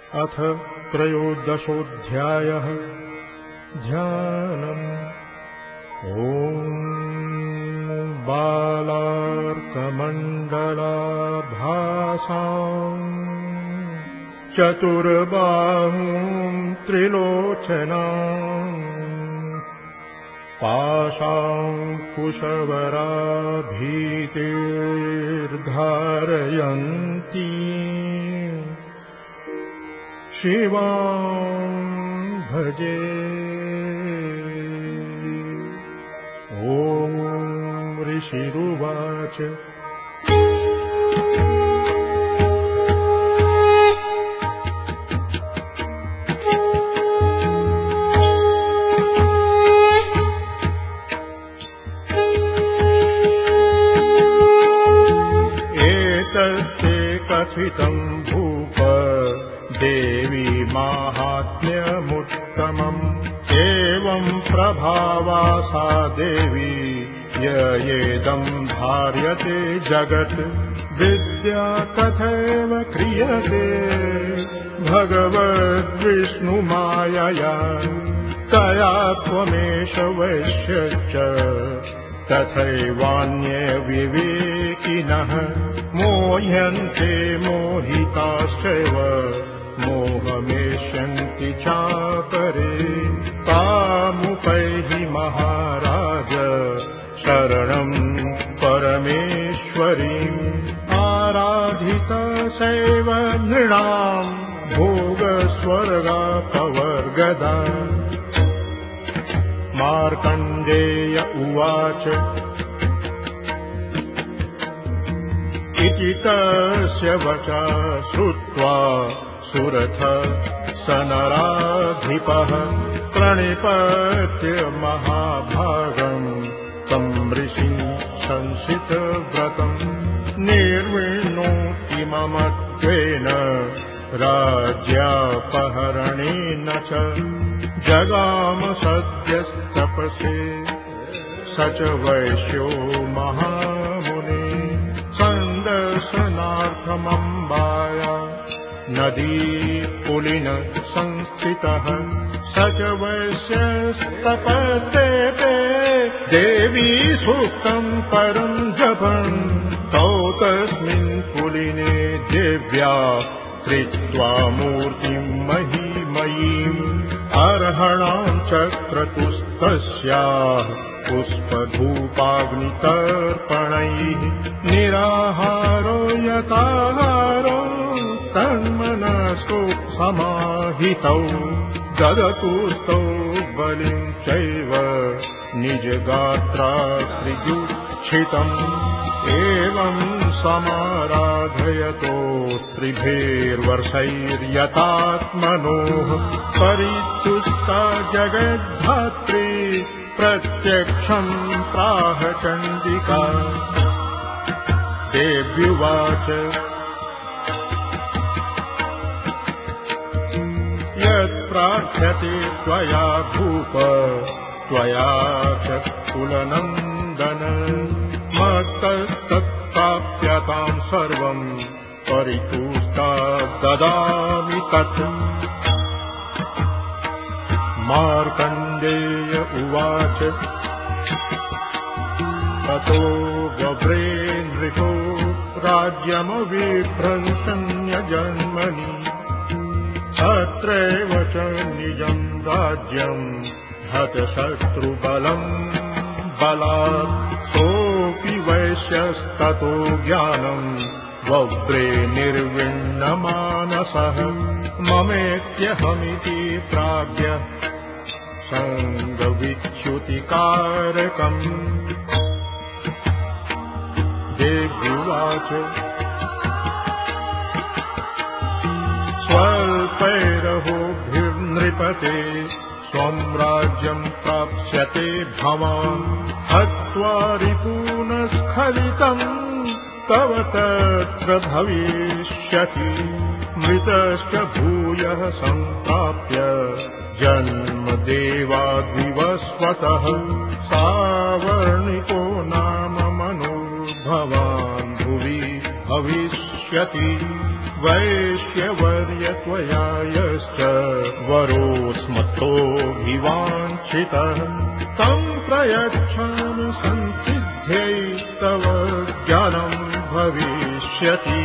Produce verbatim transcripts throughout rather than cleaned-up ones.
अथ त्रयोदशोऽध्यायः। ध्यानम्। ॐ बालार्कमण्डलाभासाम् चतुर्बाहुं त्रिलोचनाम् पाशाङ्कुशवराभीतिर्धारयन्ती शिवां भजे। ॐ ऋषिरुवाच। एतत्ते कथितं भूप देवी माहात्म्यमुत्तमम्। एवं प्रभावा सा देवी ययेदं धार्यते जगत्। विद्या तथैव क्रियते भगवद्विष्णुमायया। तया त्वमेष वैश्यश्च तथैवान्ये विवेकिनः। मोह्यन्ते मोहिताश्चैव मोहमेष्यन्ति चापरे। तामुपैहि महाराज शरणं परमेश्वरीम्। आराधिता सैव नृणां भोगस्वर्गापवर्गदा। मार्कण्डेय उवाच। इति तस्य वचा श्रुत्वा सुरथ स नराधिपः। प्रणिपत्य महाभागम् तं ऋषिं संशितव्रतम्। निर्विण्णोति ममत्वेन राज्यापहरणेन च। जगाम सद्यस्तपसे स च वैश्यो महामुने। सन्दर्शनार्थमम्बाया नदी पुलिन संस्थितः। स च वैश्यस्तपस्येते देवी सूक्तं परं जपन्। तौ तस्मिन् पुलिने देव्या कृत्वा मूर्तिं महिमयीम्। अर्हणां चक्रतुस्तस्याः पुष्पधूपाग्नितर्पणैः। निराहारो यताहारो तन्मनस्को समाहितौ। ददतुस्तौ बलिं चैव निजगात्रात्रिजुच्छितम्। एवं समाराधयतो त्रिभिर्वर्षैर्यतात्मनोः। परितुष्टा जगद्धात्री प्रत्यक्षं प्राह चण्डिका। देव्युवाच। यत्प्रार्थ्यते त्वया भूप त्वया च कुलनन्दन। मत्तत्प्राप्यतां सर्वं परितुष्टा ददामि तत्। मार्कण्डेय उवाच। ततो गव्रे नृपो राज्यमविभ्रंशन्यजन्मनि। अत्रैव च निजं राज्यं हतशत्रुबलं बलात्। सोऽपि वैश्यस्ततो ज्ञानं वव्रे निर्विण्णमानसः। ममेत्यहमिति प्राज्ञ सङ्गविच्युतिकारकम्। देव्युवाच। स्वल्पैरहोभिर्नृपते स्वं राज्यं प्राप्स्यते भवान्। हत्वा रिपूनस्खलितं तव तत्र भविष्यति। मृतश्च भूयः सम्प्राप्य जन्म देवाद्विवस्वतः। सावर्णिको नाम मनो भवान् भुवि भविष्यति। भविष्यति वैश्यवर्य त्वया यश्च वरोऽस्मत्तोऽभिवाञ्छितः तं प्रयच्छामि संसिद्ध्यै तव ज्ञानं भविष्यति।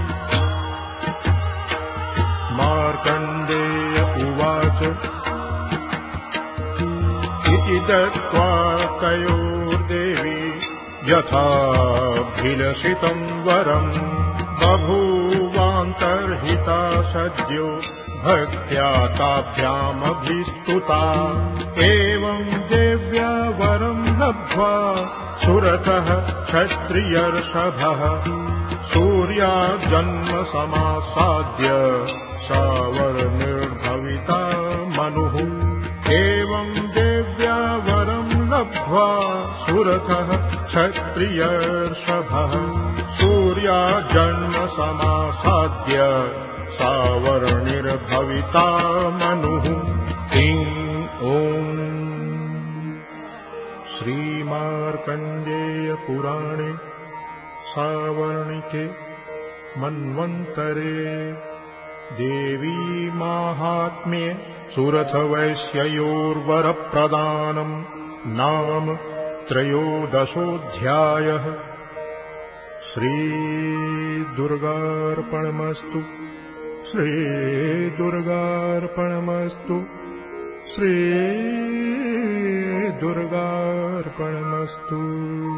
मार्कण्डेय उवाच इति दत्त्वा तयोर्देवी यथाभिलषितं वरम् बभूवान्तर्हिता सद्यो भक्त्या ताभ्यामभिस्तुता। एवं देव्या वरं लब्ध्वा सुरतः क्षत्रियर्षभः सूर्याजन्म समासाद्य सावर्णिर्भविता मनुः। एवं देव्या वरं लब्ध्वा सुरतः क्षत्रियर्षभः सूर्याजन्म समासाद्य सावर्णिर्भविता मनुः। ॐ श्रीमार्कण्डेय पुराणे सावर्णिके मन्वन्तरे देवी माहात्म्ये सुरथवैश्ययोर्वरप्रदानं नाम त्रयोदशोऽध्यायः। श्रीदुर्गार्पणमस्तु श्रीदुर्गार्पणमस्तु श्रीदुर्गार्पणमस्तु।